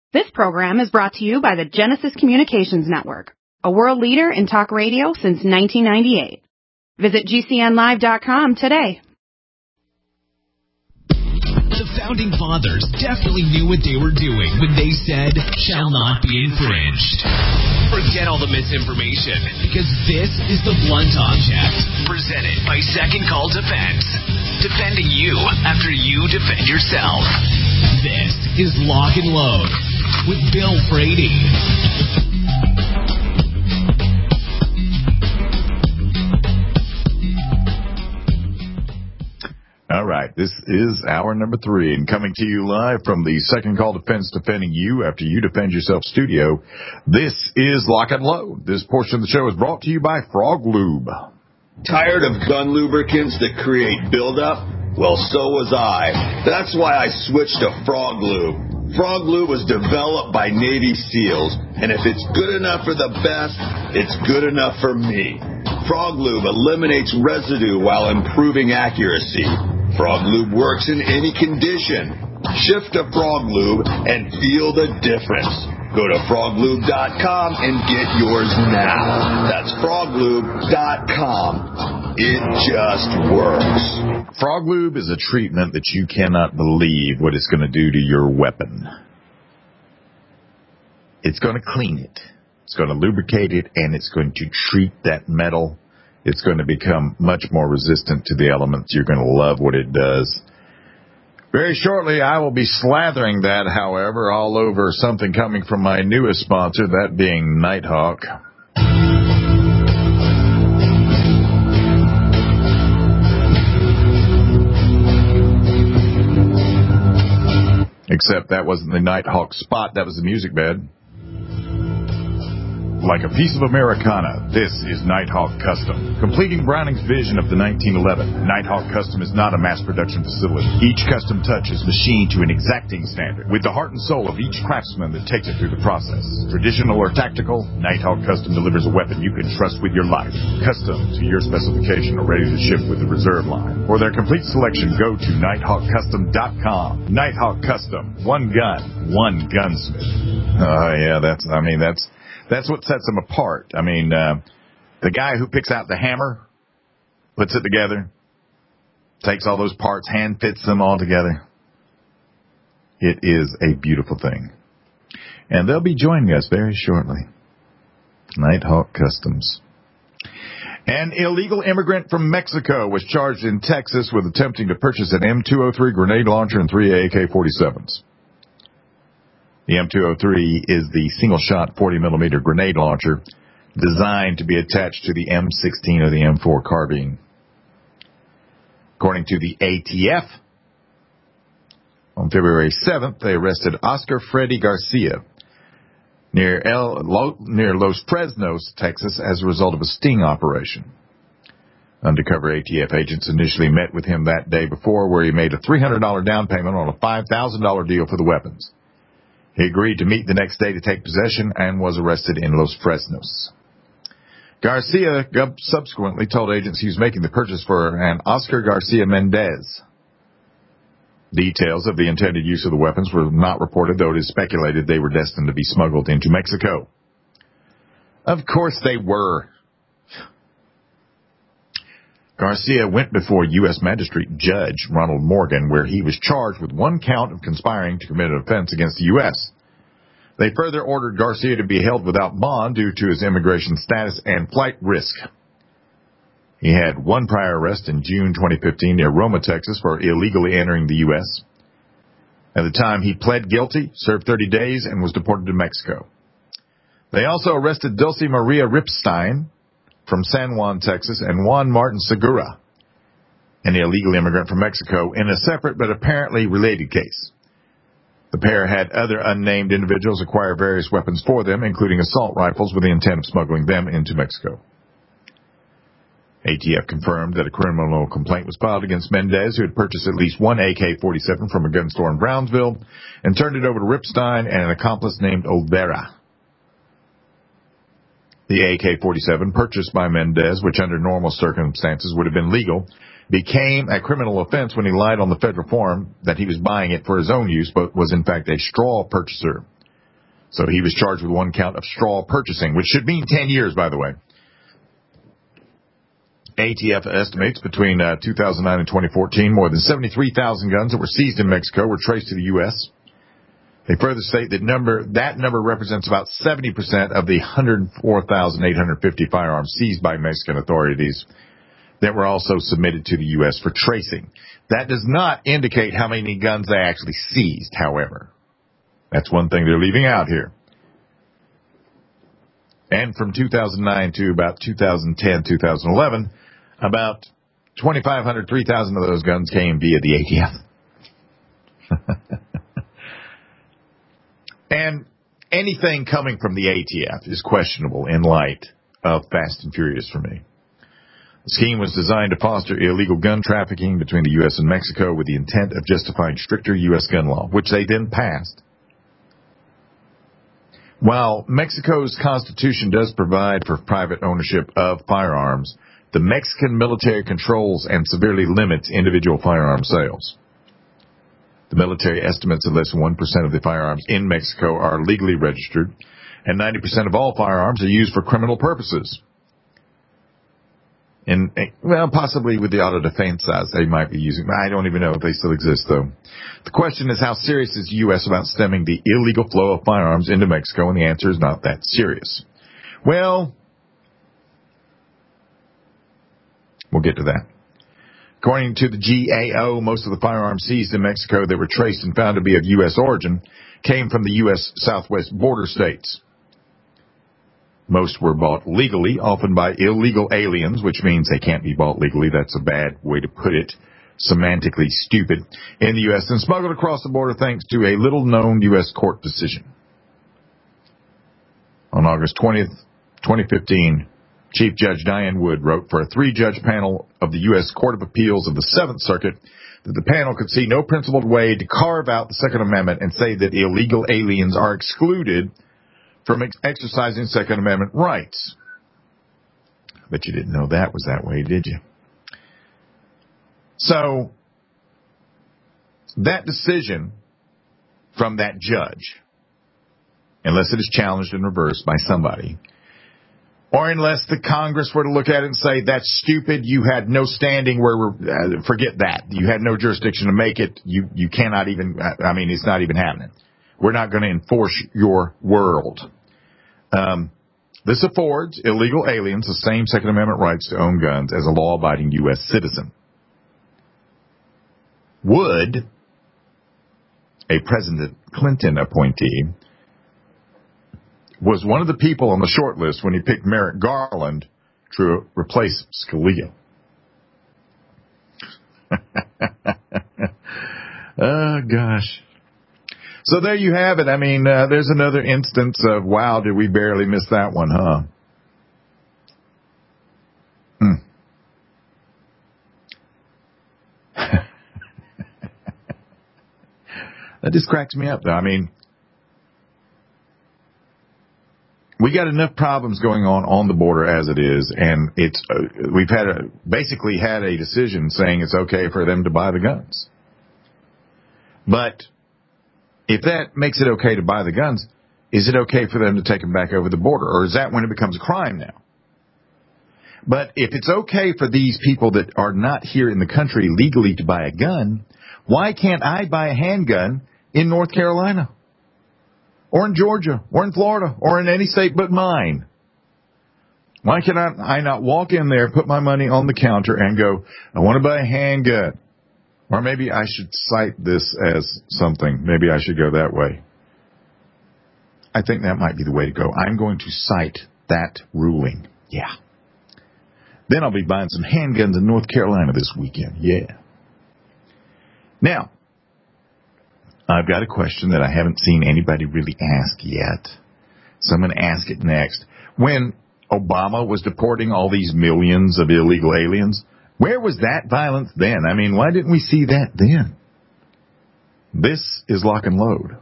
This program is brought to you by the Genesis Communications Network, a world leader in talk radio since 1998. Visit GCNlive.com today. The Founding Fathers definitely knew what they were doing when they said, "shall not be infringed." Forget all the misinformation, because this is the Blunt Object, presented by Second Call Defense. Defending you after you defend yourself. This is Lock and Load with Bill Brady. All right, this is hour number 3, and coming to you live from the Second Call Defense Defending You After You Defend Yourself studio, this is Lock and Load. This portion of the show is brought to you by Frog Lube. Tired of gun lubricants that create buildup? Well, so was I. That's why I switched to Frog Lube. Frog Lube was developed by Navy SEALs, and if it's good enough for the best, it's good enough for me. Frog Lube eliminates residue while improving accuracy. Frog Lube works in any condition. Shift to Frog Lube and feel the difference. Go to froglube.com and get yours now. That's froglube.com. It just works. Frog Lube is a treatment that you cannot believe what it's going to do to your weapon. It's going to clean it. It's going to lubricate it, and it's going to treat that metal. It's going to become much more resistant to the elements. You're going to love what it does. Very shortly, I will be slathering that, however, all over something coming from my newest sponsor, that being Nighthawk. Except that wasn't the Nighthawk spot, that was the music bed. Like a piece of Americana, this is Nighthawk Custom. Completing Browning's vision of the 1911, Nighthawk Custom is not a mass production facility. Each custom touch is machined to an exacting standard, with the heart and soul of each craftsman that takes it through the process. Traditional or tactical, Nighthawk Custom delivers a weapon you can trust with your life. Custom to your specification or ready to ship with the reserve line. For their complete selection, go to nighthawkcustom.com. Nighthawk Custom, one gun, one gunsmith. Oh yeah, that's what sets them apart. I mean, the guy who picks out the hammer, puts it together, takes all those parts, hand fits them all together. It is a beautiful thing. And they'll be joining us very shortly. Nighthawk Customs. An illegal immigrant from Mexico was charged in Texas with attempting to purchase an M203 grenade launcher and 3 AK-47s. The M203 is the single-shot 40mm grenade launcher designed to be attached to the M16 or the M4 carbine. According to the ATF, on February 7th, they arrested Oscar Freddy Garcia near Los Fresnos, Texas, as a result of a sting operation. Undercover ATF agents initially met with him that day before, where he made a $300 down payment on a $5,000 deal for the weapons. He agreed to meet the next day to take possession and was arrested in Los Fresnos. Garcia subsequently told agents he was making the purchase for an Oscar Garcia Mendez. Details of the intended use of the weapons were not reported, though it is speculated they were destined to be smuggled into Mexico. Of course they were. Garcia went before U.S. Magistrate Judge Ronald Morgan, where he was charged with one count of conspiring to commit an offense against the U.S. They further ordered Garcia to be held without bond due to his immigration status and flight risk. He had one prior arrest in June 2015 near Roma, Texas, for illegally entering the U.S. At the time, he pled guilty, served 30 days, and was deported to Mexico. They also arrested Dulce Maria Ripstein from San Juan, Texas, and Juan Martin Segura, an illegal immigrant from Mexico, in a separate but apparently related case. The pair had other unnamed individuals acquire various weapons for them, including assault rifles, with the intent of smuggling them into Mexico. ATF confirmed that a criminal complaint was filed against Mendez, who had purchased at least one AK-47 from a gun store in Brownsville and turned it over to Ripstein and an accomplice named Olvera. The AK-47 purchased by Mendez, which under normal circumstances would have been legal, became a criminal offense when he lied on the federal form that he was buying it for his own use, but was in fact a straw purchaser. So he was charged with one count of straw purchasing, which should mean 10 years, by the way. ATF estimates between 2009 and 2014, more than 73,000 guns that were seized in Mexico were traced to the U.S. They further state that number represents about 70% of the 104,850 firearms seized by Mexican authorities that were also submitted to the U.S. for tracing. That does not indicate how many guns they actually seized, however. That's one thing they're leaving out here. And from 2009 to about 2010, 2011, about 2,500, 3,000 of those guns came via the ATF. And anything coming from the ATF is questionable in light of Fast and Furious for me. The scheme was designed to foster illegal gun trafficking between the U.S. and Mexico with the intent of justifying stricter U.S. gun law, which they then passed. While Mexico's constitution does provide for private ownership of firearms, the Mexican military controls and severely limits individual firearm sales. The military estimates that less than 1% of the firearms in Mexico are legally registered, and 90% of all firearms are used for criminal purposes. And, well, possibly with the auto defense size they might be using. I don't even know if they still exist, though. The question is, how serious is the U.S. about stemming the illegal flow of firearms into Mexico? And the answer is not that serious. Well, we'll get to that. According to the GAO, most of the firearms seized in Mexico that were traced and found to be of U.S. origin came from the U.S. southwest border states. Most were bought legally, often by illegal aliens, which means they can't be bought legally. That's a bad way to put it, semantically stupid, in the U.S. and smuggled across the border thanks to a little-known U.S. court decision. On August 20th, 2015, Chief Judge Diane Wood wrote for a 3-judge panel of the U.S. Court of Appeals of the 7th Circuit that the panel could see no principled way to carve out the Second Amendment and say that illegal aliens are excluded from exercising Second Amendment rights. But you didn't know that was that way, did you? So, that decision from that judge, unless it is challenged and reversed by somebody, or unless the Congress were to look at it and say, that's stupid, you had no standing forget that. You had no jurisdiction to make it, you cannot even, it's not even happening. We're not going to enforce your world. This affords illegal aliens the same Second Amendment rights to own guns as a law-abiding U.S. citizen. Wood, a President Clinton appointee, was one of the people on the short list when he picked Merrick Garland to replace Scalia. Oh, gosh. So there you have it. There's another instance of, wow, did we barely miss that one, huh? That just cracks me up, though. We got enough problems going on the border as it is, and we've basically had a decision saying it's okay for them to buy the guns. But if that makes it okay to buy the guns, is it okay for them to take them back over the border? Or is that when it becomes a crime now? But if it's okay for these people that are not here in the country legally to buy a gun, why can't I buy a handgun in North Carolina? Or in Georgia? Or in Florida? Or in any state but mine? Why can I not walk in there, put my money on the counter, and go, I want to buy a handgun? Or maybe I should cite this as something. Maybe I should go that way. I think that might be the way to go. I'm going to cite that ruling. Yeah. Then I'll be buying some handguns in North Carolina this weekend. Yeah. Now, I've got a question that I haven't seen anybody really ask yet. So I'm going to ask it next. When Obama was deporting all these millions of illegal aliens, where was that violence then? Why didn't we see that then? This is Lock and Load.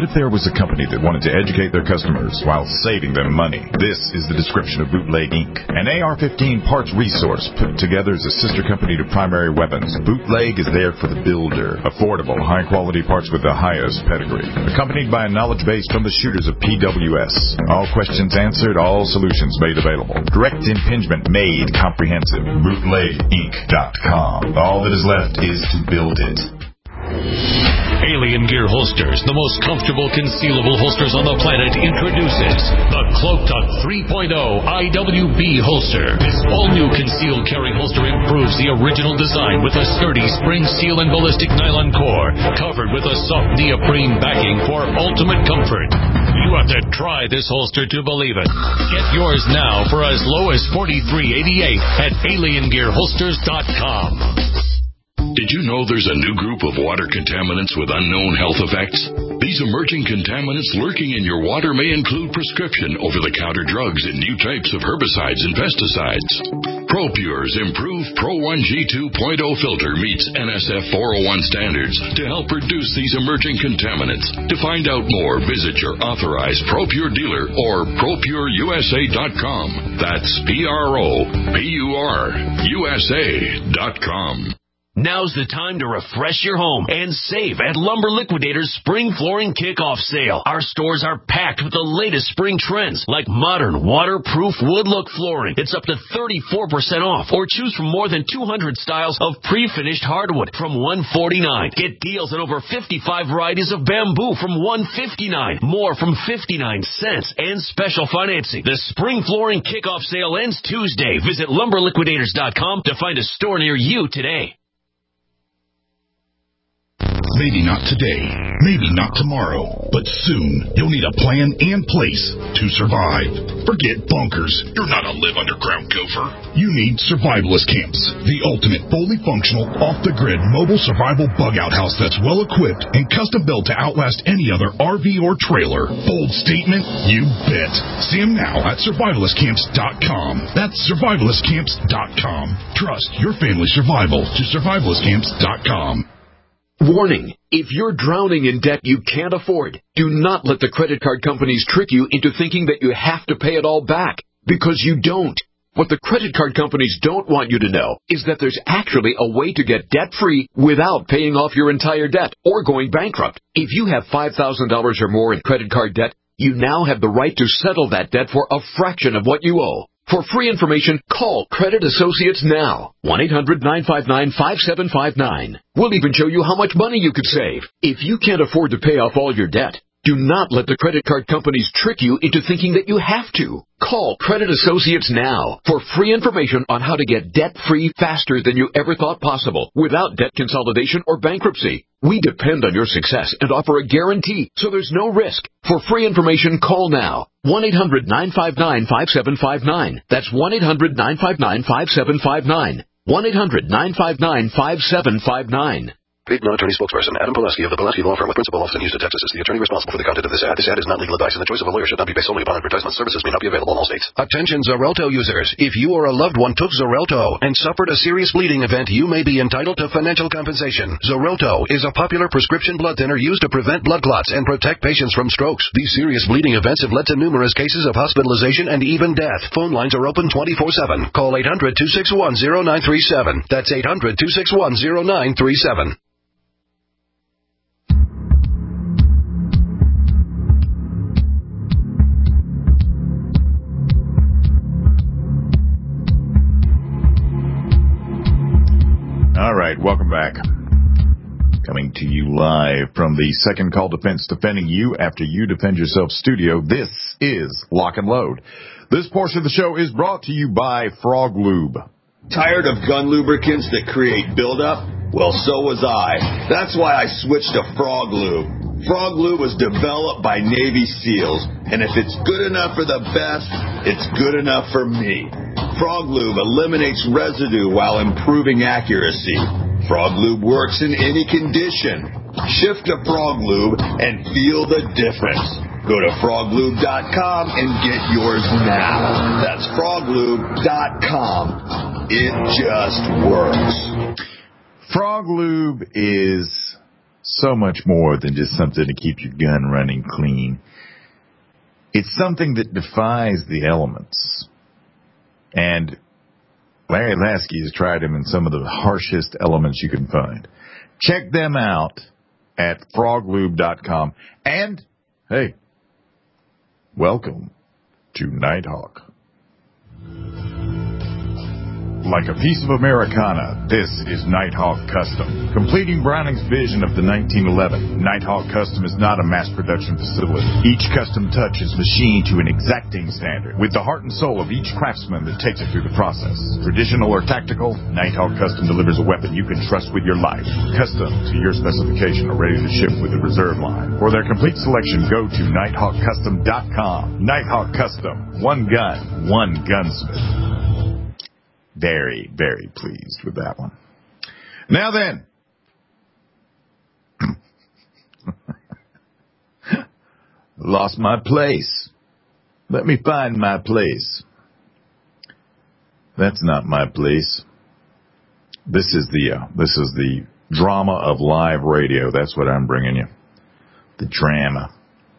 What if there was a company that wanted to educate their customers while saving them money? This is the description of Bootleg Inc., an AR-15 parts resource put together as a sister company to Primary Weapons. Bootleg is there for the builder. Affordable, high-quality parts with the highest pedigree. Accompanied by a knowledge base from the shooters of PWS. All questions answered, all solutions made available. Direct impingement made comprehensive. BootlegInc.com. All that is left is to build it. Alien Gear Holsters, the most comfortable concealable holsters on the planet, introduces the Cloak Tuck 3.0 IWB holster. This all-new concealed carry holster improves the original design with a sturdy spring steel and ballistic nylon core, covered with a soft neoprene backing for ultimate comfort. You have to try this holster to believe it. Get yours now for as low as $43.88 at AlienGearHolsters.com. Did you know there's a new group of water contaminants with unknown health effects? These emerging contaminants lurking in your water may include prescription over-the-counter drugs and new types of herbicides and pesticides. ProPure's improved Pro 1G 2.0 filter meets NSF 401 standards to help reduce these emerging contaminants. To find out more, visit your authorized ProPure dealer or ProPureUSA.com. That's ProPureUSA.com. Now's the time to refresh your home and save at Lumber Liquidators' Spring Flooring Kickoff Sale. Our stores are packed with the latest spring trends, like modern, waterproof wood-look flooring. It's up to 34% off, or choose from more than 200 styles of pre-finished hardwood from $149. Get deals on over 55 varieties of bamboo from $159, more from 59 cents, and special financing. The Spring Flooring Kickoff Sale ends Tuesday. Visit LumberLiquidators.com to find a store near you today. Maybe not today, maybe not tomorrow, but soon you'll need a plan and place to survive. Forget bunkers. You're not a live underground gopher. You need Survivalist Camps, the ultimate fully functional, off-the-grid mobile survival bug-out house that's well-equipped and custom-built to outlast any other RV or trailer. Bold statement? You bet. See them now at survivalistcamps.com. That's survivalistcamps.com. Trust your family's survival to survivalistcamps.com. Warning, if you're drowning in debt you can't afford, do not let the credit card companies trick you into thinking that you have to pay it all back, because you don't. What the credit card companies don't want you to know is that there's actually a way to get debt-free without paying off your entire debt or going bankrupt. If you have $5,000 or more in credit card debt, you now have the right to settle that debt for a fraction of what you owe. For free information, call Credit Associates now. 1-800-959-5759. We'll even show you how much money you could save. If you can't afford to pay off all your debt, do not let the credit card companies trick you into thinking that you have to. Call Credit Associates now for free information on how to get debt-free faster than you ever thought possible without debt consolidation or bankruptcy. We depend on your success and offer a guarantee, so there's no risk. For free information, call now. 1-800-959-5759. That's 1-800-959-5759. 1-800-959-5759. Paid non-attorney spokesperson Adam Pulaski of the Pulaski Law Firm with principal office in Houston, Texas is the attorney responsible for the content of this ad. This ad is not legal advice, and the choice of a lawyer should not be based solely upon advertisement. Services may not be available in all states. Attention Xarelto users. If you or a loved one took Xarelto and suffered a serious bleeding event, you may be entitled to financial compensation. Xarelto is a popular prescription blood thinner used to prevent blood clots and protect patients from strokes. These serious bleeding events have led to numerous cases of hospitalization and even death. Phone lines are open 24/7. Call 800-261-0937. That's 800-261-0937. All right, welcome back. Coming to you live from the Second Call Defense, defending you after you defend yourself studio. This is Lock and Load. This portion of the show is brought to you by Frog Lube. Tired of gun lubricants that create buildup? Well, so was I. That's why I switched to Frog Lube. Frog Lube was developed by Navy SEALs, and if it's good enough for the best, it's good enough for me. Frog Lube eliminates residue while improving accuracy. Frog Lube works in any condition. Shift to Frog Lube and feel the difference. Go to froglube.com and get yours now. That's froglube.com. It just works. Frog Lube is so much more than just something to keep your gun running clean. It's something that defies the elements. And Larry Lasky has tried them in some of the harshest elements you can find. Check them out at froglube.com. And, hey, welcome to Nighthawk. Like a piece of Americana, this is Nighthawk Custom. Completing Browning's vision of the 1911, Nighthawk Custom is not a mass production facility. Each custom touch is machined to an exacting standard, with the heart and soul of each craftsman that takes it through the process. Traditional or tactical, Nighthawk Custom delivers a weapon you can trust with your life. Custom to your specification or ready to ship with the reserve line. For their complete selection, go to nighthawkcustom.com. Nighthawk Custom. One gun, one gunsmith. Very, very pleased with that one. Now then, lost my place. Let me find my place. That's not my place. This is the drama of live radio. That's what I'm bringing you. The drama.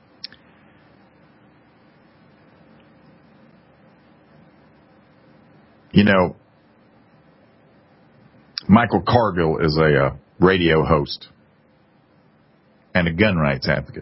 You know, Michael Cargill is a radio host and a gun rights advocate.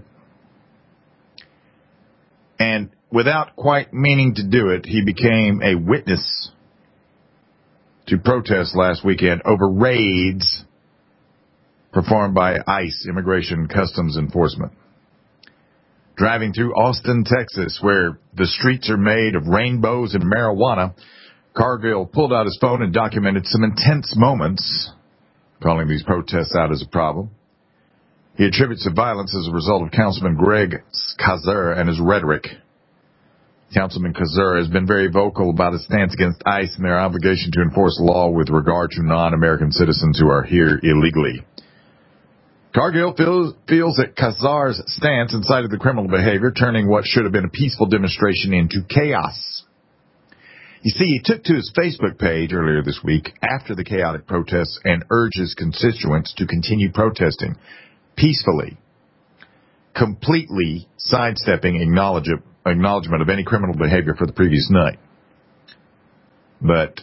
And without quite meaning to do it, he became a witness to protests last weekend over raids performed by ICE, Immigration and Customs Enforcement. Driving through Austin, Texas, where the streets are made of rainbows and marijuana, Cargill pulled out his phone and documented some intense moments, calling these protests out as a problem. He attributes the violence as a result of Councilman Greg Casar and his rhetoric. Councilman Casar has been very vocal about his stance against ICE and their obligation to enforce law with regard to non-American citizens who are here illegally. Cargill feels that Casar's stance incited the criminal behavior, turning what should have been a peaceful demonstration into chaos. You see, he took to his Facebook page earlier this week after the chaotic protests and urged his constituents to continue protesting peacefully, completely sidestepping acknowledgement of any criminal behavior for the previous night. But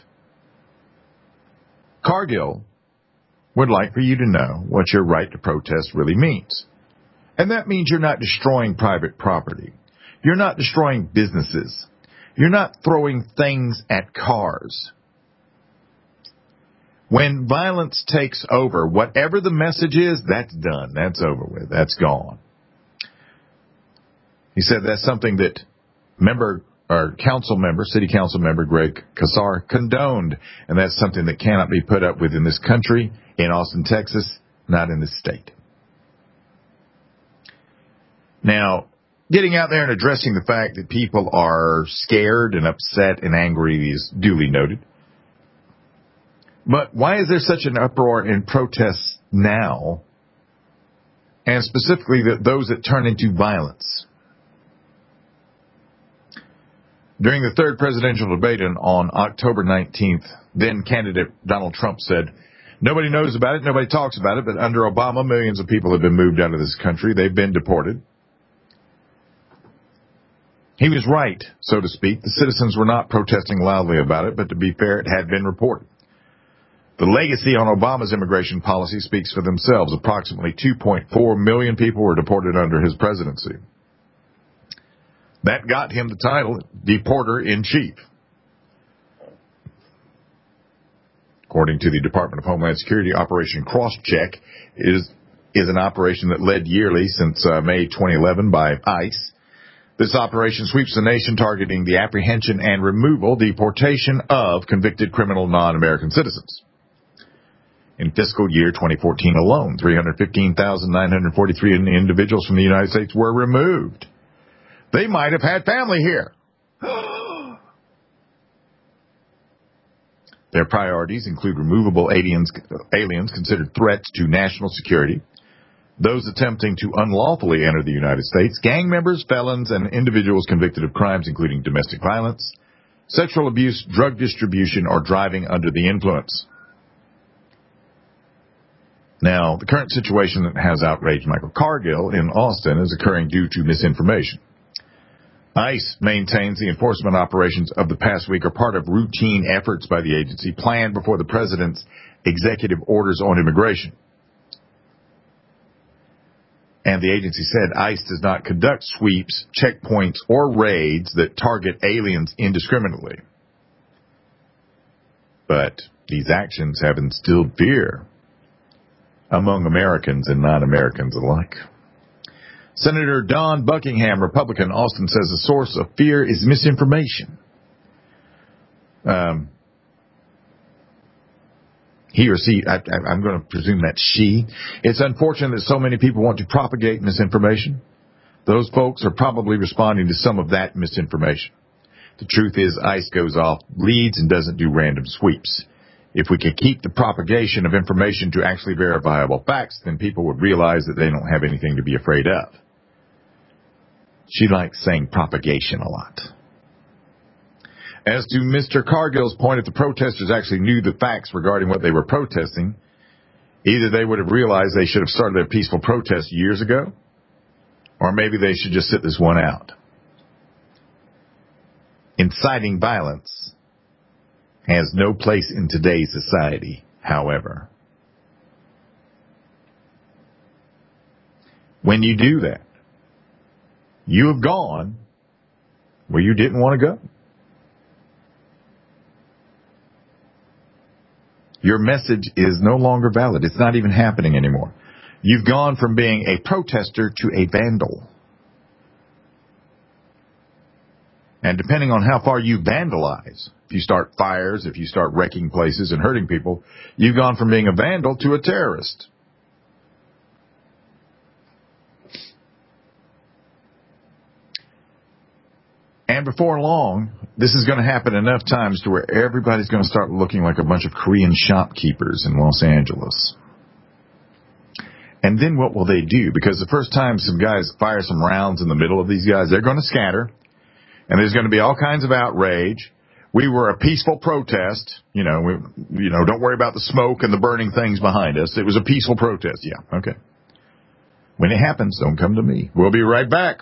Cargill would like for you to know what your right to protest really means. And that means you're not destroying private property. You're not destroying businesses. You're not throwing things at cars. When violence takes over, whatever the message is, that's done. That's over with. That's gone. He said that's something that city council member Greg Casar condoned, and that's something that cannot be put up with in this country, in Austin, Texas, not in this state. Now, getting out there and addressing the fact that people are scared and upset and angry is duly noted. But why is there such an uproar in protests now, and specifically those that turn into violence? During the third presidential debate on October 19th, then candidate Donald Trump said, "Nobody knows about it, nobody talks about it, but under Obama, millions of people have been moved out of this country. They've been deported." He was right, so to speak. The citizens were not protesting loudly about it, but to be fair, it had been reported. The legacy on Obama's immigration policy speaks for themselves. Approximately 2.4 million people were deported under his presidency. That got him the title, Deporter-in-Chief. According to the Department of Homeland Security, Operation Crosscheck is an operation that led yearly since May 2011 by ICE. This operation sweeps the nation, targeting the apprehension and removal, deportation of convicted criminal non-American citizens. In fiscal year 2014 alone, 315,943 individuals from the United States were removed. They might have had family here. Their priorities include removable aliens considered threats to national security, those attempting to unlawfully enter the United States, gang members, felons, and individuals convicted of crimes including domestic violence, sexual abuse, drug distribution, or driving under the influence. Now, the current situation that has outraged Michael Cargill in Austin is occurring due to misinformation. ICE maintains the enforcement operations of the past week are part of routine efforts by the agency planned before the president's executive orders on immigration. And the agency said ICE does not conduct sweeps, checkpoints, or raids that target aliens indiscriminately. But these actions have instilled fear among Americans and non-Americans alike. Senator Don Buckingham, Republican, Austin, says the source of fear is misinformation. He or she, I'm going to presume that's she. It's unfortunate that so many people want to propagate misinformation. Those folks are probably responding to some of that misinformation. The truth is ICE goes off leads and doesn't do random sweeps. If we could keep the propagation of information to actually verifiable facts, then people would realize that they don't have anything to be afraid of. She likes saying propagation a lot. As to Mr. Cargill's point, if the protesters actually knew the facts regarding what they were protesting, either they would have realized they should have started their peaceful protest years ago, or maybe they should just sit this one out. Inciting violence has no place in today's society, however. When you do that, you have gone where you didn't want to go. Your message is no longer valid. It's not even happening anymore. You've gone from being a protester to a vandal. And depending on how far you vandalize, if you start fires, if you start wrecking places and hurting people, you've gone from being a vandal to a terrorist. And before long, this is going to happen enough times to where everybody's going to start looking like a bunch of Korean shopkeepers in Los Angeles. And then what will they do? Because the first time some guys fire some rounds in the middle of these guys, they're going to scatter. And there's going to be all kinds of outrage. We were a peaceful protest. Don't worry about the smoke and the burning things behind us. It was a peaceful protest. Yeah, okay. When it happens, don't come to me. We'll be right back.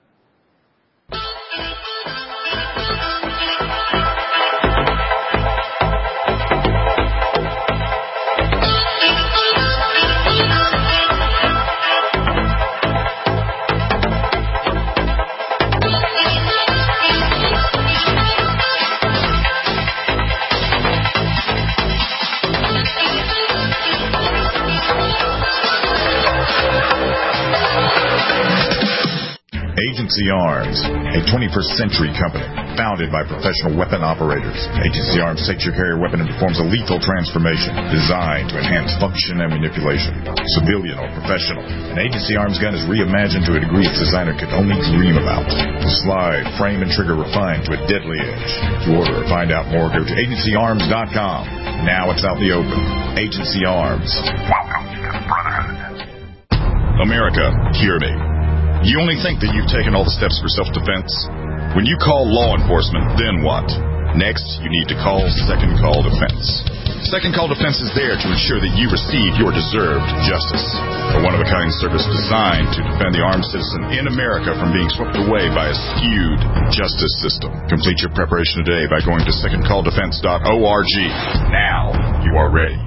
Agency Arms, a 21st century company founded by professional weapon operators. Agency Arms takes your carrier weapon and performs a lethal transformation designed to enhance function and manipulation, civilian or professional. An Agency Arms gun is reimagined to a degree its designer could only dream about. The slide, frame, and trigger refined to a deadly edge. To order or find out more, go to agencyarms.com. Now it's out in the open. Agency Arms. Welcome to the Brotherhood. America, hear me. You only think that you've taken all the steps for self-defense? When you call law enforcement, then what? Next, you need to call Second Call Defense. Second Call Defense is there to ensure that you receive your deserved justice. A one-of-a-kind service designed to defend the armed citizen in America from being swept away by a skewed justice system. Complete your preparation today by going to secondcalldefense.org. Now, you are ready.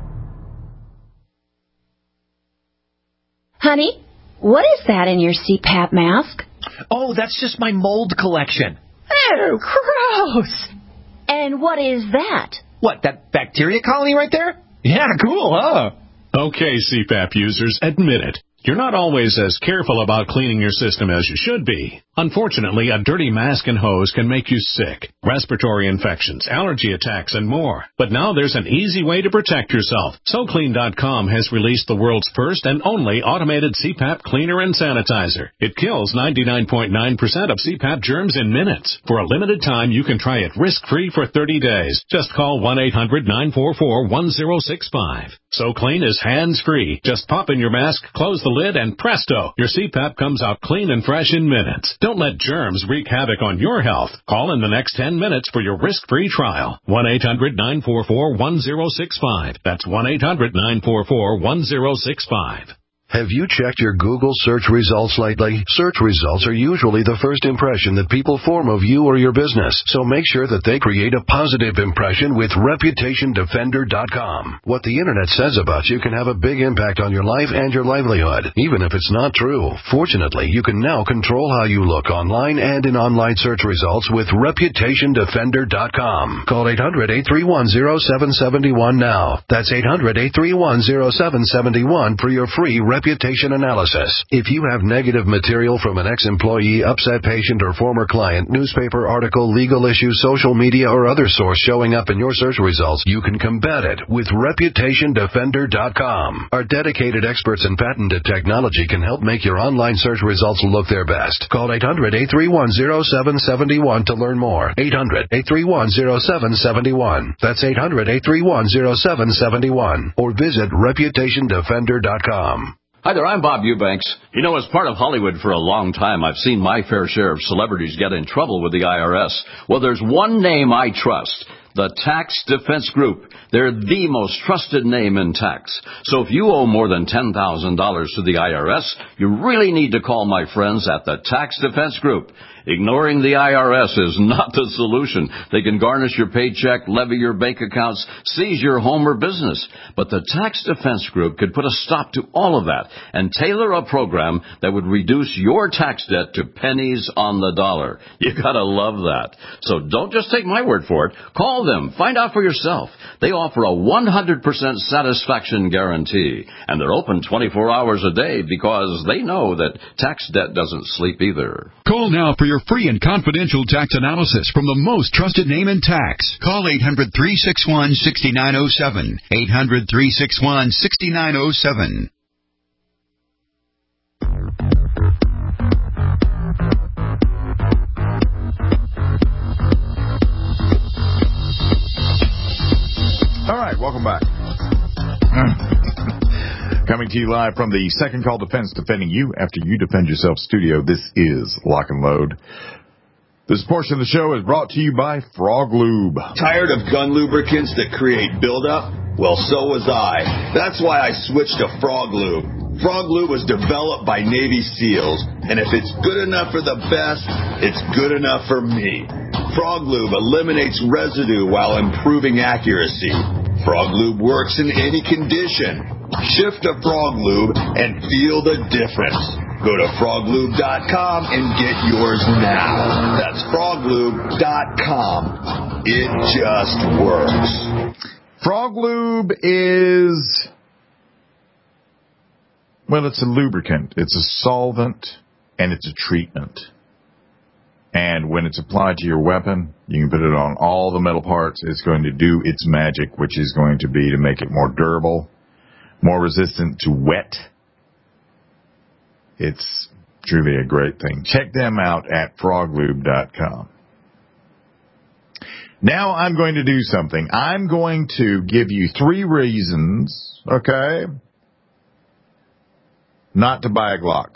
Honey? What is that in your CPAP mask? Oh, that's just my mold collection. Oh, gross. And what is that? What, that bacteria colony right there? Yeah, cool, huh? Okay, CPAP users, admit it. You're not always as careful about cleaning your system as you should be. Unfortunately, a dirty mask and hose can make you sick, respiratory infections, allergy attacks, and more. But now there's an easy way to protect yourself. SoClean.com has released the world's first and only automated CPAP cleaner and sanitizer. It kills 99.9% of CPAP germs in minutes. For a limited time, you can try it risk-free for 30 days. Just call 1-800-944-1065. SoClean is hands-free. Just pop in your mask, close the lid, and presto, your CPAP comes out clean and fresh in minutes. Don't let germs wreak havoc on your health. Call in the next 10 minutes for your risk-free trial. 1-800-944-1065. That's 1-800-944-1065. Have you checked your Google search results lately? Search results are usually the first impression that people form of you or your business, so make sure that they create a positive impression with ReputationDefender.com. What the Internet says about you can have a big impact on your life and your livelihood, even if it's not true. Fortunately, you can now control how you look online and in online search results with ReputationDefender.com. Call 800-831-0771 now. That's 800-831-0771 for your free reputation analysis. If you have negative material from an ex-employee, upset patient, or former client, newspaper article, legal issue, social media, or other source showing up in your search results, you can combat it with ReputationDefender.com. Our dedicated experts in patented technology can help make your online search results look their best. Call 800-831-0771 to learn more. 800-831-0771. That's 800-831-0771. Or visit ReputationDefender.com. Hi there, I'm Bob Eubanks. You know, as part of Hollywood for a long time, I've seen my fair share of celebrities get in trouble with the IRS. Well, there's one name I trust. The Tax Defense Group. They're the most trusted name in tax. So if you owe more than $10,000 to the IRS, you really need to call my friends at the Tax Defense Group. Ignoring the IRS is not the solution. They can garnish your paycheck, levy your bank accounts, seize your home or business. But the Tax Defense Group could put a stop to all of that and tailor a program that would reduce your tax debt to pennies on the dollar. You gotta love that. So don't just take my word for it. Call them. Find out for yourself. They offer a 100% satisfaction guarantee. And they're open 24 hours a day because they know that tax debt doesn't sleep either. Call now for your free and confidential tax analysis from the most trusted name in tax. Call 800-361-6907. 800-361-6907. All right, welcome back. Coming to you live from the Second Call Defense, defending you after you defend yourself studio. This is Lock and Load. This portion of the show is brought to you by Frog Lube. Tired of gun lubricants that create buildup? Well, so was I. That's why I switched to Frog Lube. Frog Lube was developed by Navy SEALs, and if it's good enough for the best, it's good enough for me. Frog Lube eliminates residue while improving accuracy. Frog Lube works in any condition. Shift to Frog Lube and feel the difference. Go to froglube.com and get yours now. That's froglube.com. It just works. Frog Lube is, well, it's a lubricant. It's a solvent, and it's a treatment. And when it's applied to your weapon, you can put it on all the metal parts. It's going to do its magic, which is going to be to make it more durable, more resistant to wet. It's truly a great thing. Check them out at froglube.com. Now I'm going to do something. I'm going to give you 3 reasons, okay, not to buy a Glock.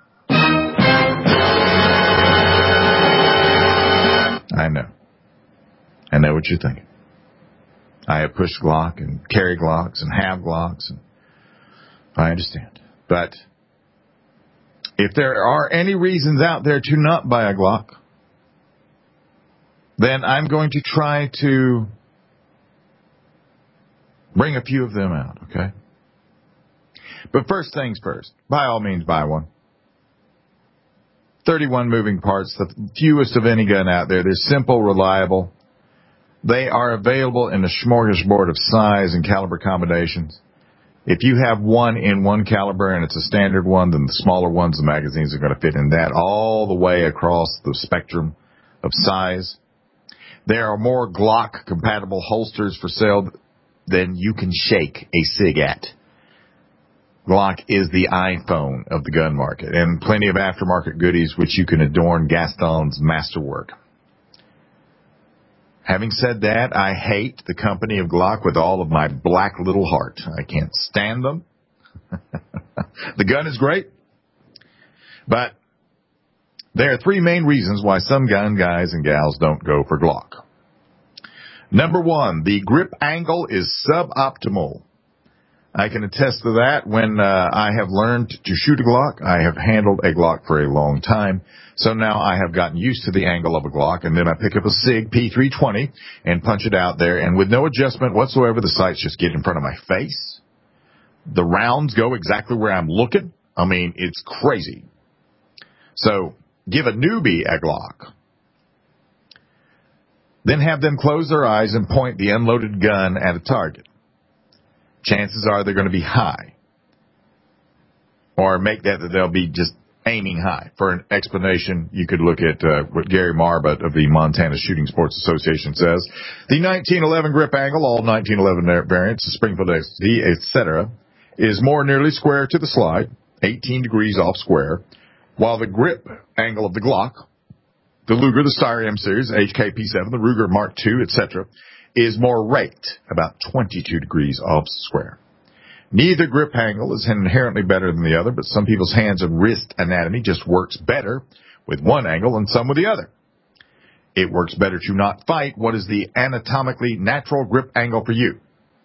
I know. I know what you're thinking. I have pushed Glock and carry Glocks and have Glocks, and I understand. But if there are any reasons out there to not buy a Glock, then I'm going to try to bring a few of them out, okay? But first things first, by all means, buy one. 31 moving parts, the fewest of any gun out there. They're simple, reliable. They are available in a smorgasbord of size and caliber combinations. If you have one in one caliber and it's a standard one, then the smaller ones, the magazines are going to fit in that all the way across the spectrum of size. There are more Glock-compatible holsters for sale than you can shake a cig at. Glock is the iPhone of the gun market, and plenty of aftermarket goodies which you can adorn Gaston's masterwork. Having said that, I hate the company of Glock with all of my black little heart. I can't stand them. The gun is great, but There are three main reasons why some gun guys and gals don't go for Glock. Number one, the grip angle is suboptimal. I can attest to that. When I have learned to shoot a Glock, I have handled a Glock for a long time. So now I have gotten used to the angle of a Glock, and then I pick up a SIG P320 and punch it out there, and with no adjustment whatsoever, the sights just get in front of my face. The rounds go exactly where I'm looking. I mean, it's crazy. So give a newbie a Glock. Then have them close their eyes and point the unloaded gun at a target. Chances are they're going to be high. Or make that they'll be just aiming high. For an explanation, you could look at what Gary Marbut of the Montana Shooting Sports Association says. The 1911 grip angle, all 1911 variants, the Springfield XD, etc., is more nearly square to the slide, 18 degrees off square, while the grip angle of the Glock, the Luger, the Steyr M Series, HKP7, the Ruger Mark II, etc., is more raked, about 22 degrees off square. Neither grip angle is inherently better than the other, but some people's hands and wrist anatomy just works better with one angle and some with the other. It works better to not fight. What is the anatomically natural grip angle for you?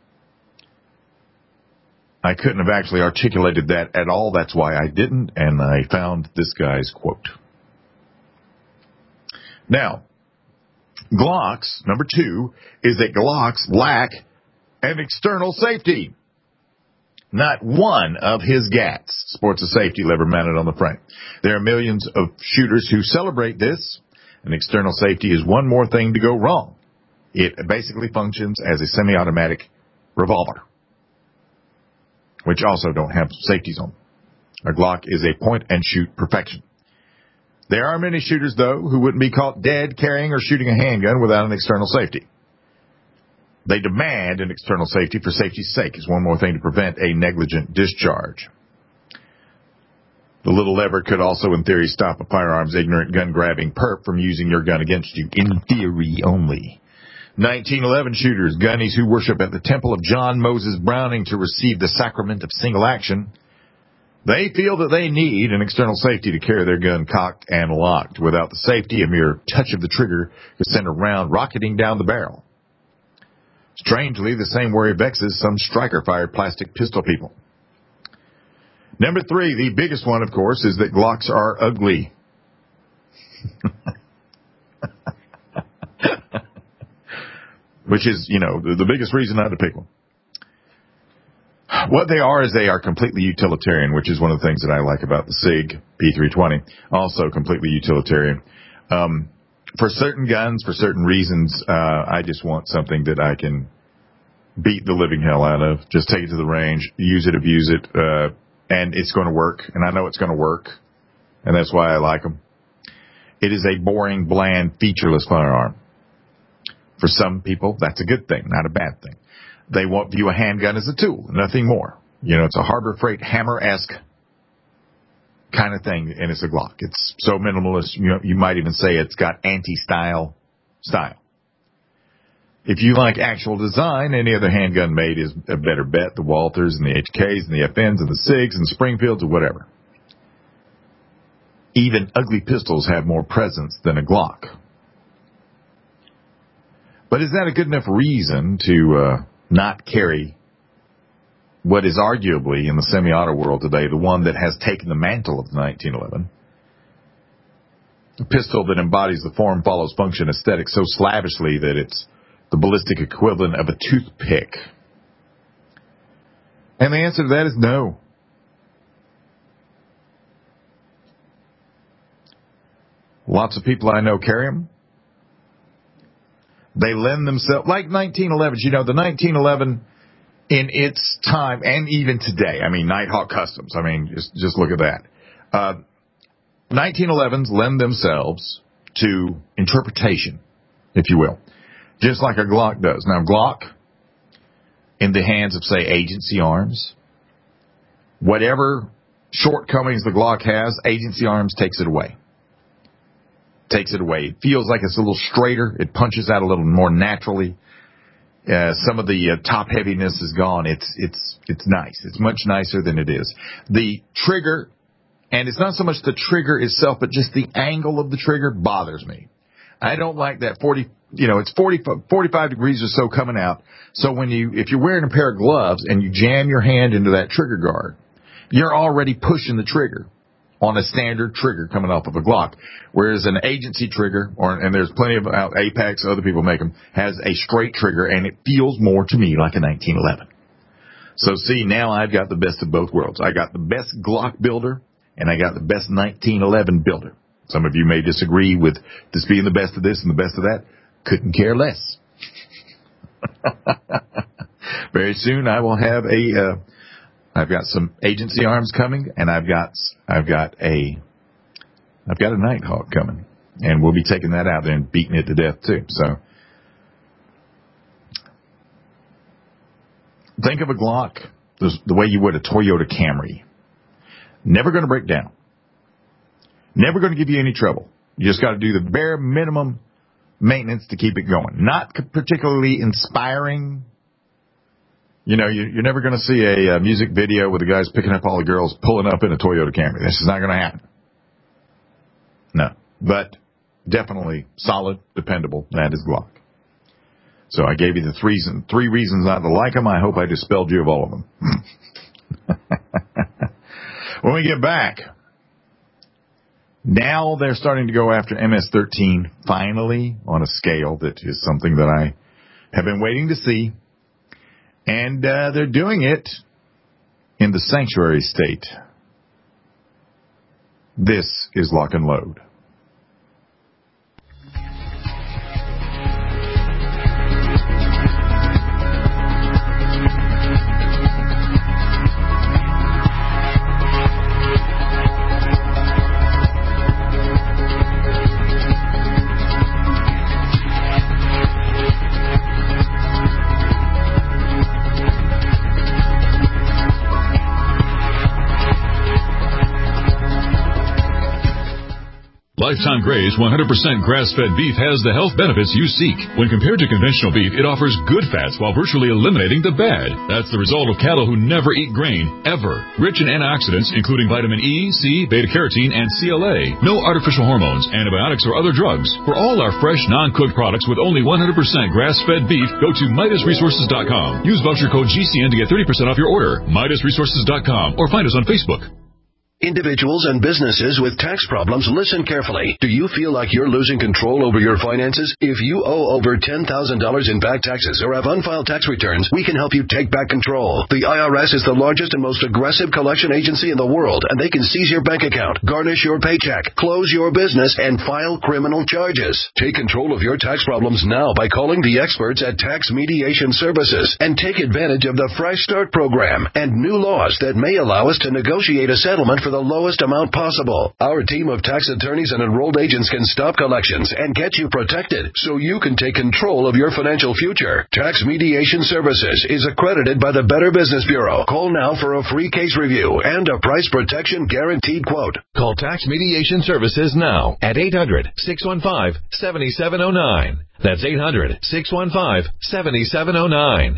I couldn't have actually articulated that at all. That's why I didn't, and I found this guy's quote. Now, Glocks, number two, is that Glocks lack an external safety. Not one of his GATs sports a safety lever mounted on the frame. There are millions of shooters who celebrate this. An external safety is one more thing to go wrong. It basically functions as a semi-automatic revolver, which also don't have safeties on. A Glock is a point-and-shoot perfection. There are many shooters, though, who wouldn't be caught dead carrying or shooting a handgun without an external safety. They demand an external safety for safety's sake. It's one more thing to prevent a negligent discharge. The little lever could also, in theory, stop a firearms ignorant gun-grabbing perp from using your gun against you. In theory only. 1911 shooters, gunnies who worship at the temple of John Moses Browning to receive the sacrament of single action, they feel that they need an external safety to carry their gun cocked and locked. Without the safety, a mere touch of the trigger could send a round rocketing down the barrel. Strangely, the same worry vexes some striker-fired plastic pistol people. Number three, the biggest one, of course, is that Glocks are ugly. Which is, the biggest reason not to pick one. What they are is they are completely utilitarian, which is one of the things that I like about the SIG P320. Also completely utilitarian. For certain guns, for certain reasons, I just want something that I can beat the living hell out of. Just take it to the range, use it, abuse it, and it's going to work. And I know it's going to work, and that's why I like them. It is a boring, bland, featureless firearm. For some people, that's a good thing, not a bad thing. They won't view a handgun as a tool, nothing more. It's a Harbor Freight Hammer-esque kind of thing, and it's a Glock. It's so minimalist, you might even say it's got anti-style style. If you like actual design, any other handgun made is a better bet. The Walthers and the HKs and the FNs and the SIGs and the Springfields or whatever. Even ugly pistols have more presence than a Glock. But is that a good enough reason to not carry what is arguably, in the semi-auto world today, the one that has taken the mantle of the 1911? A pistol that embodies the form follows function aesthetic so slavishly that it's the ballistic equivalent of a toothpick. And the answer to that is no. Lots of people I know carry them. They lend themselves, like 1911s, the 1911 in its time, and even today, Nighthawk Customs, just look at that. 1911s lend themselves to interpretation, if you will, just like a Glock does. Now, Glock, in the hands of, say, Agency Arms, whatever shortcomings the Glock has, Agency Arms takes it away. It feels like it's a little straighter. It punches out a little more naturally. Some of the top heaviness is gone. It's nice. It's much nicer than it is. The trigger And it's not so much the trigger itself, but just the angle of the trigger bothers me. I don't like that it's 45 degrees or so coming out. So if you're wearing a pair of gloves and you jam your hand into that trigger guard, you're already pushing the trigger on a standard trigger coming off of a Glock. Whereas an agency trigger, and there's plenty of Apex, other people make them, has a straight trigger, and it feels more to me like a 1911. So see, now I've got the best of both worlds. I got the best Glock builder, and I got the best 1911 builder. Some of you may disagree with this being the best of this and the best of that. Couldn't care less. Very soon I will have I've got some agency arms coming, and I've got a Nighthawk coming, and we'll be taking that out there and beating it to death too. So think of a Glock the way you would a Toyota Camry. Never going to break down. Never going to give you any trouble. You just got to do the bare minimum maintenance to keep it going. Not particularly inspiring. You're never going to see a music video with the guys picking up all the girls pulling up in a Toyota Camry. This is not going to happen. No. But definitely solid, dependable. That is Glock. So I gave you the three reasons not to like them. I hope I dispelled you of all of them. When we get back, now they're starting to go after MS-13 finally on a scale that is something that I have been waiting to see. And they're doing it in the sanctuary state. This is Lock and Load. Lifetime Gray's 100% grass-fed beef has the health benefits you seek. When compared to conventional beef, it offers good fats while virtually eliminating the bad. That's the result of cattle who never eat grain, ever. Rich in antioxidants, including vitamin E, C, beta-carotene, and CLA. No artificial hormones, antibiotics, or other drugs. For all our fresh, non-cooked products with only 100% grass-fed beef, go to MidasResources.com. Use voucher code GCN to get 30% off your order. MidasResources.com, or find us on Facebook. Individuals and businesses with tax problems, listen carefully. Do you feel like you're losing control over your finances? If you owe over $10,000 in back taxes or have unfiled tax returns, we can help you take back control. The IRS is the largest and most aggressive collection agency in the world, and they can seize your bank account, garnish your paycheck, close your business, and file criminal charges. Take control of your tax problems now by calling the experts at Tax Mediation Services and take advantage of the Fresh Start program and new laws that may allow us to negotiate a settlement for the lowest amount possible. Our team of tax attorneys and enrolled agents can stop collections and get you protected so you can take control of your financial future. Tax Mediation Services is accredited by the Better Business Bureau. Call now for a free case review and a price protection guaranteed quote. Call Tax Mediation Services now at 800-615-7709. That's 800-615-7709.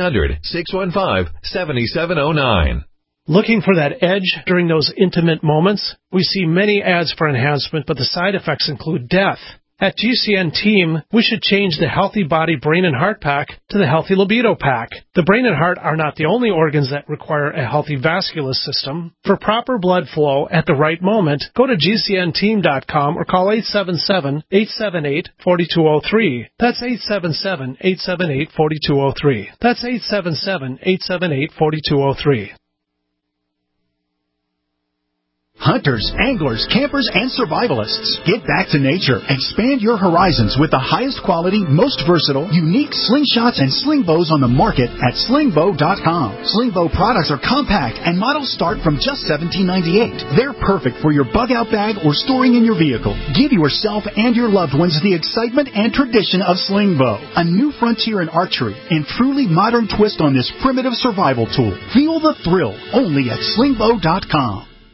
800-615-7709. Looking for that edge during those intimate moments? We see many ads for enhancement, but the side effects include death. At GCN Team, we should change the Healthy Body Brain and Heart Pack to the Healthy Libido Pack. The brain and heart are not the only organs that require a healthy vascular system. For proper blood flow at the right moment, go to GCNteam.com or call 877-878-4203. That's 877-878-4203. That's 877-878-4203. Hunters, anglers, campers, and survivalists. Get back to nature. Expand your horizons with the highest quality, most versatile, unique slingshots and sling bows on the market at slingbow.com. Slingbow products are compact and models start from just $17.98. They're perfect for your bug-out bag or storing in your vehicle. Give yourself and your loved ones the excitement and tradition of Slingbow, a new frontier in archery and truly modern twist on this primitive survival tool. Feel the thrill only at slingbow.com.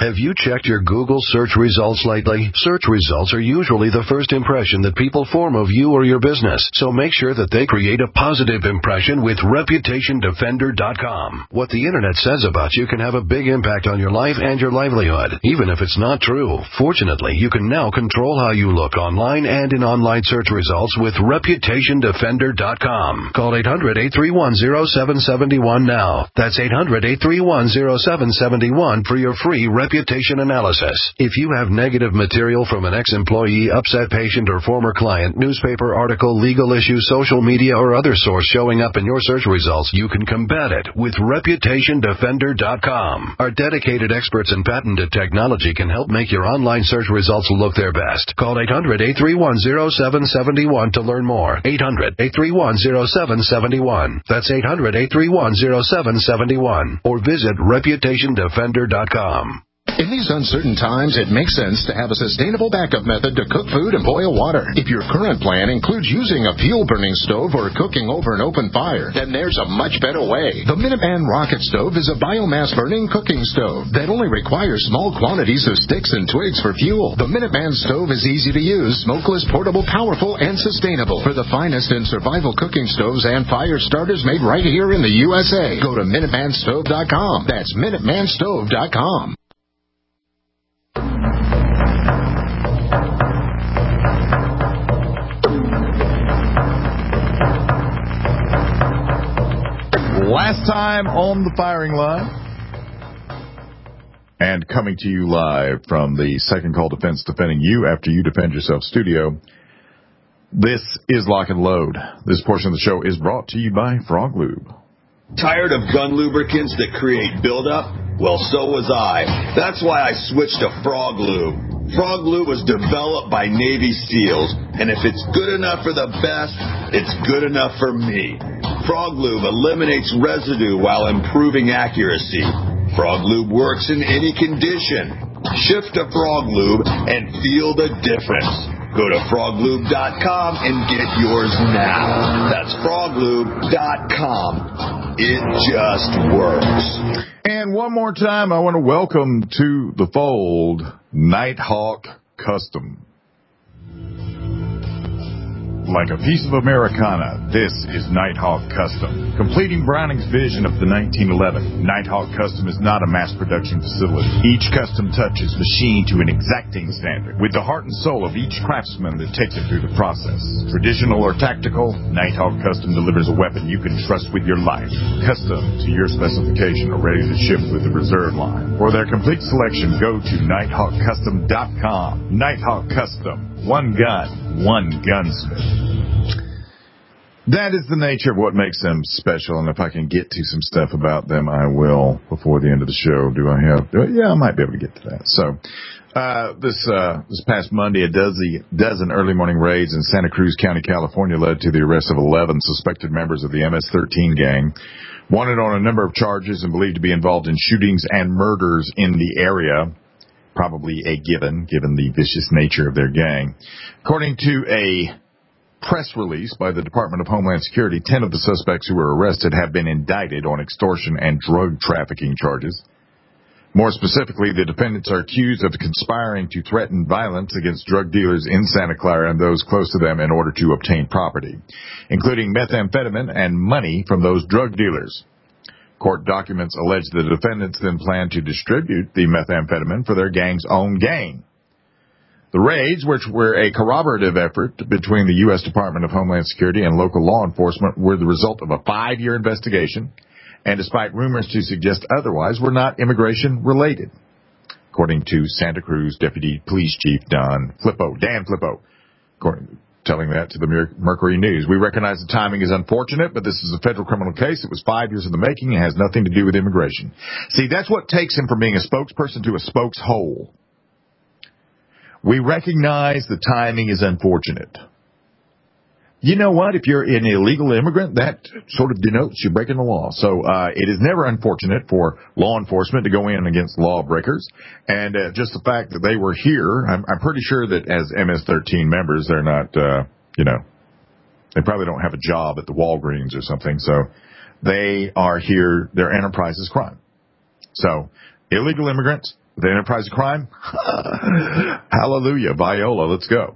Have you checked your Google search results lately? Search results are usually the first impression that people form of you or your business, so make sure that they create a positive impression with ReputationDefender.com. What the internet says about you can have a big impact on your life and your livelihood, even if it's not true. Fortunately, you can now control how you look online and in online search results with ReputationDefender.com. Call 800-831-0771 now. That's 800-831-0771 for your free reputation analysis. If you have negative material from an ex-employee, upset patient, or former client, newspaper article, legal issue, social media, or other source showing up in your search results, you can combat it with ReputationDefender.com. Our dedicated experts in patented technology can help make your online search results look their best. Call 800-831-0771 to learn more. 800-831-0771. That's 800-831-0771. Or visit ReputationDefender.com. In these uncertain times, it makes sense to have a sustainable backup method to cook food and boil water. If your current plan includes using a fuel-burning stove or cooking over an open fire, then there's a much better way. The Minuteman Rocket Stove is a biomass-burning cooking stove that only requires small quantities of sticks and twigs for fuel. The Minuteman Stove is easy to use, smokeless, portable, powerful, and sustainable. For the finest in survival cooking stoves and fire starters made right here in the USA, go to MinutemanStove.com. That's MinutemanStove.com. Last time on the firing line, and coming to you live from the Second Call Defense Defending You After You Defend Yourself studio, this is Lock and Load. This portion of the show is brought to you by Frog Lube. Tired of gun lubricants that create buildup? Well, so was I. That's why I switched to Frog Lube. Frog Lube was developed by Navy SEALs, and if it's good enough for the best, it's good enough for me. Frog Lube eliminates residue while improving accuracy. Frog Lube works in any condition. Shift to Frog Lube and feel the difference. Go to froglube.com and get yours now. That's froglube.com. It just works. And one more time, I want to welcome to the fold Nighthawk Custom. Like a piece of Americana, this is Nighthawk Custom. Completing Browning's vision of the 1911, Nighthawk Custom is not a mass production facility. Each custom touch is machined to an exacting standard, with the heart and soul of each craftsman that takes it through the process. Traditional or tactical, Nighthawk Custom delivers a weapon you can trust with your life. Custom to your specification or ready to ship with the reserve line. For their complete selection, go to NighthawkCustom.com. Nighthawk Custom. One gun, one gunsmith. That is the nature of what makes them special, and if I can get to some stuff about them, I will before the end of the show. Yeah, I might be able to get to that. So, this past Monday, a dozen early morning raids in Santa Cruz County, California led to the arrest of 11 suspected members of the MS-13 gang, wanted on a number of charges and believed to be involved in shootings and murders in the area. Probably a given the vicious nature of their gang. According to a press release by the Department of Homeland Security, 10 of the suspects who were arrested have been indicted on extortion and drug trafficking charges. More specifically, the defendants are accused of conspiring to threaten violence against drug dealers in Santa Clara and those close to them in order to obtain property, including methamphetamine and money from those drug dealers. Court documents allege the defendants then planned to distribute the methamphetamine for their gang's own gain. The raids, which were a corroborative effort between the U.S. Department of Homeland Security and local law enforcement, were the result of a 5-year investigation, and despite rumors to suggest otherwise, were not immigration-related. According to Santa Cruz Deputy Police Chief Dan Flippo, telling that to the Mercury News. We recognize the timing is unfortunate, but this is a federal criminal case. It was 5 years in the making and has nothing to do with immigration. See, that's what takes him from being a spokesperson to a spokeshole. We recognize the timing is unfortunate. You know what? If you're an illegal immigrant, that sort of denotes you're breaking the law. So it is never unfortunate for law enforcement to go in against lawbreakers. And just the fact that they were here, I'm pretty sure that as MS-13 members, they're not, they probably don't have a job at the Walgreens or something. So they are here. Their enterprise is crime. So illegal immigrants, The enterprise of crime? Hallelujah. Viola, let's go.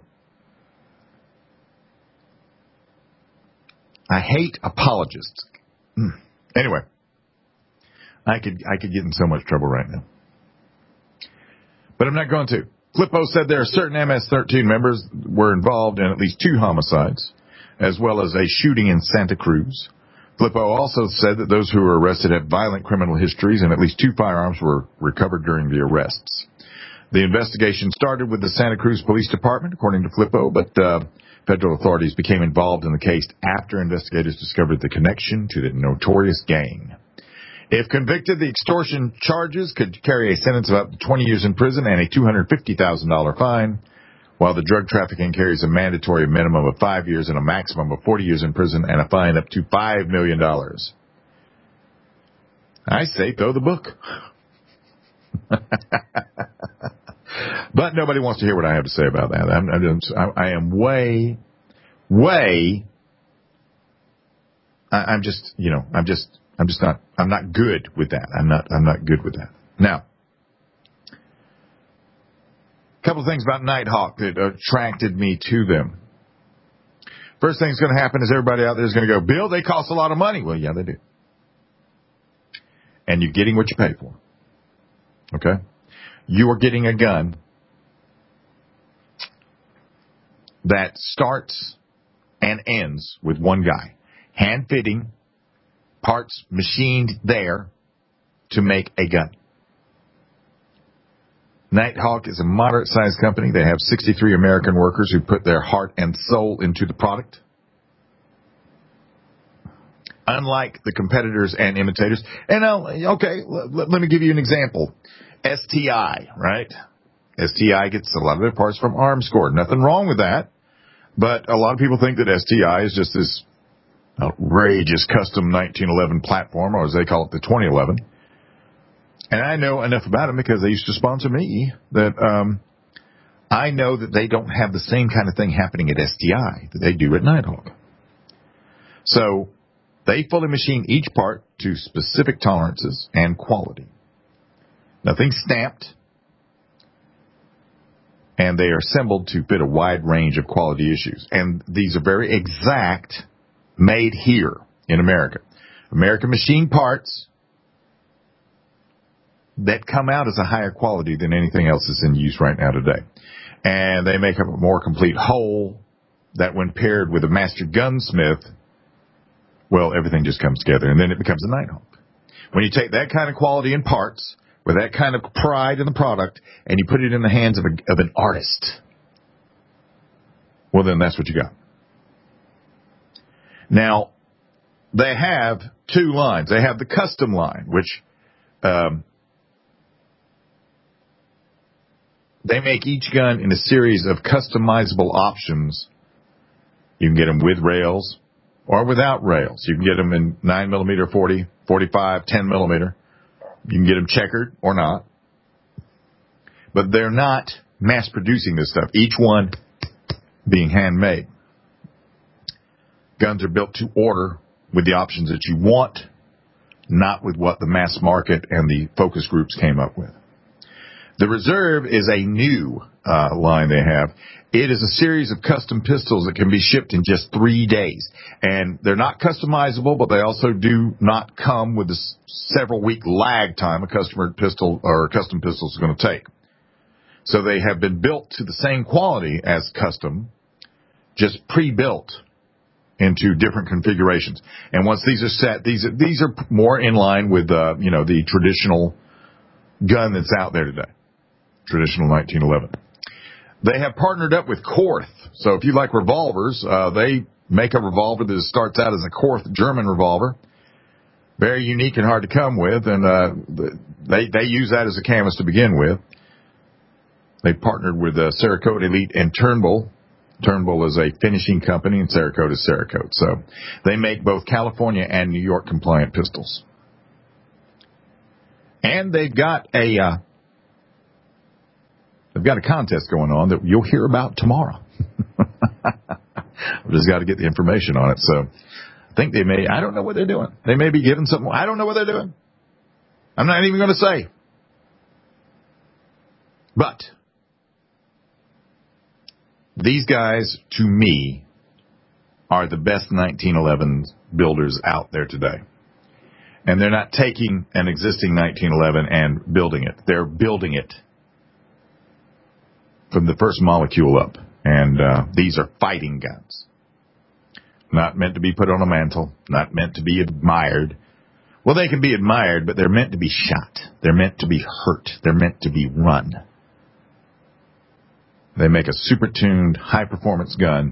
I hate apologists. Anyway, I could get in so much trouble right now. But I'm not going to. Flippo said there are certain MS-13 members were involved in at least 2 homicides, as well as a shooting in Santa Cruz. Flippo also said that those who were arrested had violent criminal histories and at least 2 firearms were recovered during the arrests. The investigation started with the Santa Cruz Police Department, according to Flippo, but federal authorities became involved in the case after investigators discovered the connection to the notorious gang. If convicted, the extortion charges could carry a sentence of up to 20 years in prison and a $250,000 fine, while the drug trafficking carries a mandatory minimum of 5 years and a maximum of 40 years in prison and a fine up to $5 million. I say throw the book. But nobody wants to hear what I have to say about that. I'm not good with that. I'm not good with that. Now, a couple of things about Nighthawk that attracted me to them. First thing that's going to happen is everybody out there is going to go, Bill, they cost a lot of money. Well, yeah, they do. And you're getting what you pay for. Okay? You are getting a gun that starts and ends with one guy. Hand-fitting, parts machined there to make a gun. Nighthawk is a moderate-sized company. They have 63 American workers who put their heart and soul into the product. Unlike the competitors and imitators. And let me give you an example. STI, right? STI gets a lot of their parts from Armscore. Nothing wrong with that. But a lot of people think that STI is just this outrageous custom 1911 platform, or as they call it, the 2011. And I know enough about them because they used to sponsor me that I know that they don't have the same kind of thing happening at STI that they do at Nighthawk. So they fully machine each part to specific tolerances and quality. Nothing's stamped. And they are assembled to fit a wide range of quality issues. And these are very exact, made here in America. American machine parts that come out as a higher quality than anything else that's in use right now today. And they make up a more complete whole that when paired with a master gunsmith, well, everything just comes together, and then it becomes a Nighthawk. When you take that kind of quality in parts, with that kind of pride in the product, and you put it in the hands of an artist, well, then that's what you got. Now, they have 2 lines. They have the custom line, which they make each gun in a series of customizable options. You can get them with rails or without rails. You can get them in 9mm, 40, 45, 10mm. You can get them checkered or not. But they're not mass producing this stuff. Each one being handmade. Guns are built to order with the options that you want, not with what the mass market and the focus groups came up with. The Reserve is a new line they have. It is a series of custom pistols that can be shipped in just 3 days. And they're not customizable, but they also do not come with the several-week lag time a customer pistol or a custom pistol is going to take. So they have been built to the same quality as custom, just pre-built into different configurations. And once these are set, these are more in line with the traditional gun that's out there today. Traditional 1911. They have partnered up with Korth. So if you like revolvers, they make a revolver that starts out as a Korth German revolver. Very unique and hard to come with, and they use that as a canvas to begin with. They partnered with Cerakote Elite and Turnbull. Turnbull is a finishing company, and Cerakote is Cerakote. So they make both California and New York compliant pistols. And they've got a contest going on that you'll hear about tomorrow. I've just got to get the information on it. So I think I don't know what they're doing. They may be giving something. I don't know what they're doing. I'm not even going to say. But these guys, to me, are the best 1911 builders out there today. And they're not taking an existing 1911 and building it. They're building it from the first molecule up. And these are fighting guns. Not meant to be put on a mantle. Not meant to be admired. Well, they can be admired, but they're meant to be shot. They're meant to be hurt. They're meant to be run. They make a super-tuned, high-performance gun.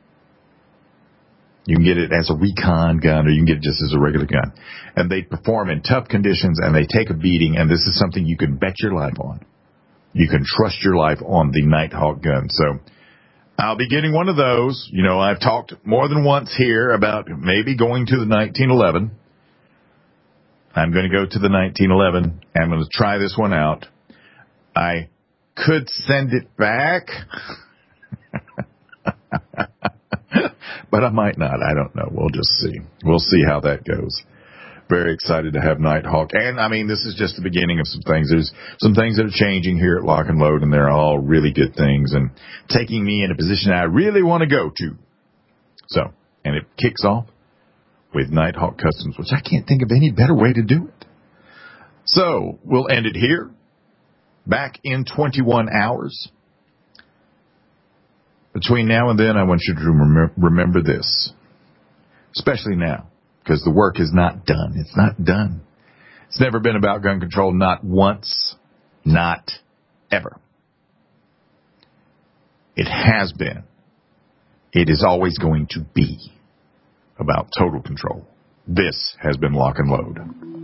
You can get it as a recon gun, or you can get it just as a regular gun. And they perform in tough conditions, and they take a beating, and this is something you can bet your life on. You can trust your life on the Nighthawk gun. So I'll be getting one of those. You know, I've talked more than once here about maybe going to the 1911. I'm going to go to the 1911. I'm going to try this one out. I could send it back, but I might not. I don't know. We'll just see. We'll see how that goes. Very excited to have Nighthawk. And, I mean, this is just the beginning of some things. There's some things that are changing here at Lock and Load, and they're all really good things and taking me in a position I really want to go to. So, and it kicks off with Nighthawk Customs, which I can't think of any better way to do it. So, we'll end it here. Back in 21 hours. Between now and then, I want you to remember this, especially now, because the work is not done. It's not done. It's never been about gun control, not once, not ever. It has been. It is always going to be about total control. This has been Lock and Load.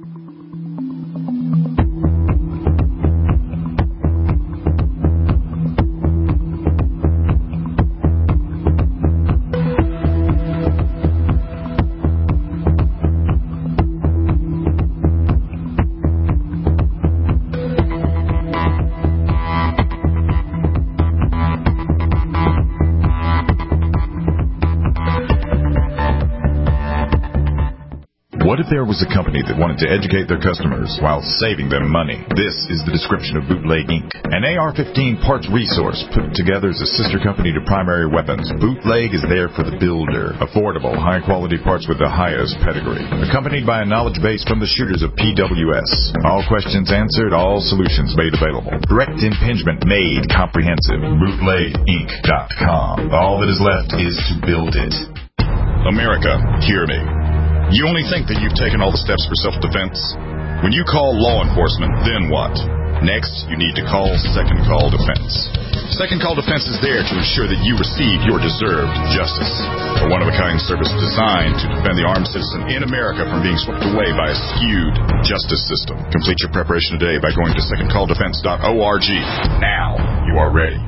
What if there was a company that wanted to educate their customers while saving them money? This is the description of Bootleg Inc., an AR-15 parts resource put together as a sister company to Primary Weapons. Bootleg is there for the builder. Affordable, high-quality parts with the highest pedigree. Accompanied by a knowledge base from the shooters of PWS. All questions answered, all solutions made available. Direct impingement made comprehensive. BootlegInc.com. All that is left is to build it. America, hear me. You only think that you've taken all the steps for self-defense? When you call law enforcement, then what? Next, you need to call Second Call Defense. Second Call Defense is there to ensure that you receive your deserved justice. A one-of-a-kind service designed to defend the armed citizen in America from being swept away by a skewed justice system. Complete your preparation today by going to secondcalldefense.org. Now you are ready.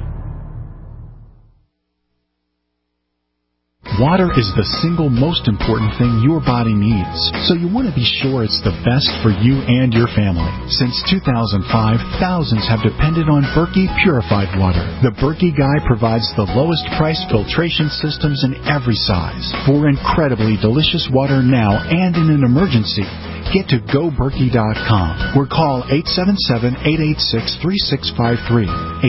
Water is the single most important thing your body needs, so you want to be sure it's the best for you and your family. Since 2005, thousands have depended on Berkey purified water. The Berkey Guy provides the lowest price filtration systems in every size. For incredibly delicious water now and in an emergency, get to GoBerkey.com or call 877-886-3653.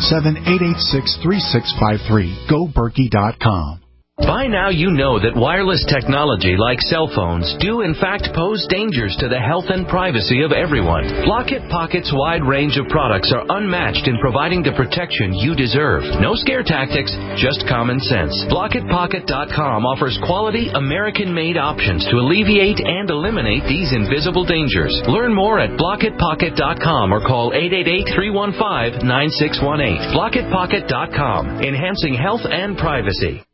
877-886-3653. GoBerkey.com. By now you know that wireless technology like cell phones do in fact pose dangers to the health and privacy of everyone. Blockit Pocket's wide range of products are unmatched in providing the protection you deserve. No scare tactics, just common sense. BlockitPocket.com offers quality American-made options to alleviate and eliminate these invisible dangers. Learn more at BlockitPocket.com or call 888-315-9618. BlockitPocket.com, enhancing health and privacy.